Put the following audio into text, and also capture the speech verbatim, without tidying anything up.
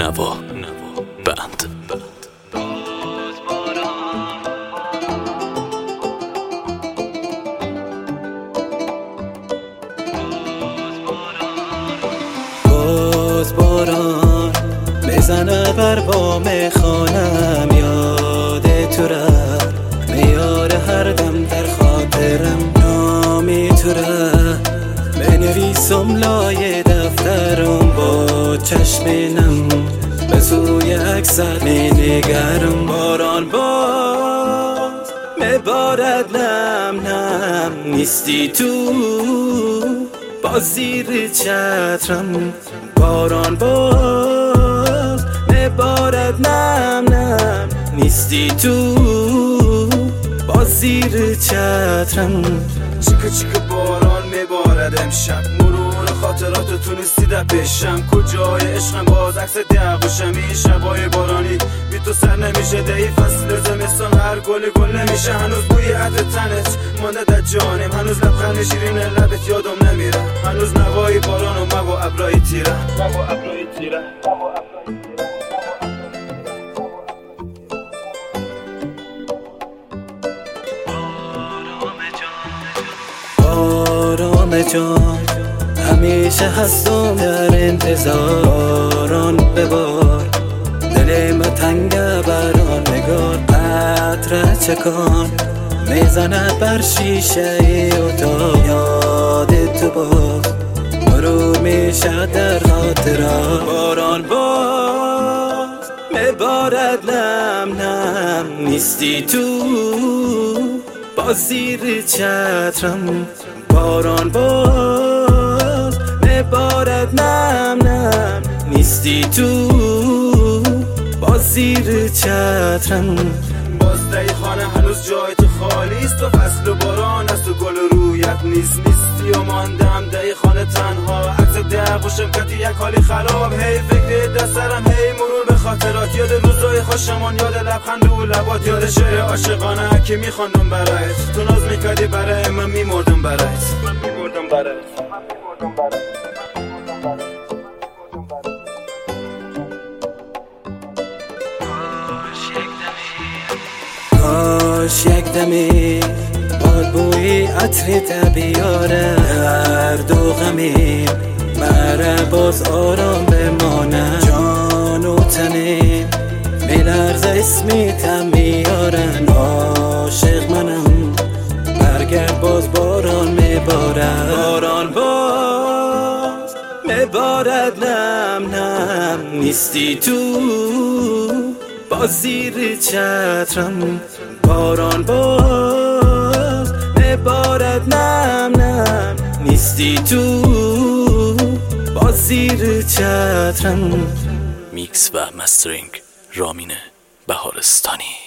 نوا بند. باز باران بزنه بر بام خانم، یاد تو رفت میاره هر دم در خاطرم. نامی تو رفت بنویسم لای دفترم، با چشم نم به سوی اکثر می نگرم. باران باز میبارد نم نم، نیستی تو باز زیر چترم. باران باز میبارد نم نم، نیستی تو باز زیر چترم. چیکه چیکه باران میبارد امشب، مرور خاطرات تونستی در پیشم. کجای عشقم باز عکس دقوشم، این شبای بارانی بی تو سر نمیشه. دی فصل زمستان هر گل گل نمیشه. هنوز بوی عطر تنت مانده در جانم، هنوز لبخند شیرین لبت یادم نمیره. هنوز نوای باران و مو ابرای تیره مو ابرای تیره مو ابرای تیره. آرام جان همیشه هستم در انتظار. باران ببار دل ما تنگه بران نگار. قطره چکان میزنه بر شیشه اتاق، یاد تو باز مرور میشه در خاطرات. باران باز میبارد نم نم، نیستی تو باز زیر چترم. باران باز میبارد نم نم، نیستی تو باز زیر چترم. باز دی خانه هنوز جای تو خالی است، و فصل و باران است و گل و رویت نیست. نیستی و ماندم دی خانه تنها، عکس دقوشم کتی یک حالی خراب. هی فکر دسترم هی مرور به خاطرات، یاد روزای خوشمان، یاد لبخند و لبات، یاد شعر عاشقانه که میخواندم برایت. تو ناز میکردی برای من میمردم برایت، من میمردم برایت، من میمردم برایت. کاش یک دمی باد بوی عطر بیاره، درد و غمی مره باز آرام بمانه. جان و تنیم میلرزه اسمی تم میارن. عاشق منم برگرد باز باران میبارد. باران باز میبارد نم نم، نیستی تو باز زیر چترم. باران باز میبارد نم نم، نیستی تو باز زیر چترم. میکس و مسترینگ رامین بهارستانی.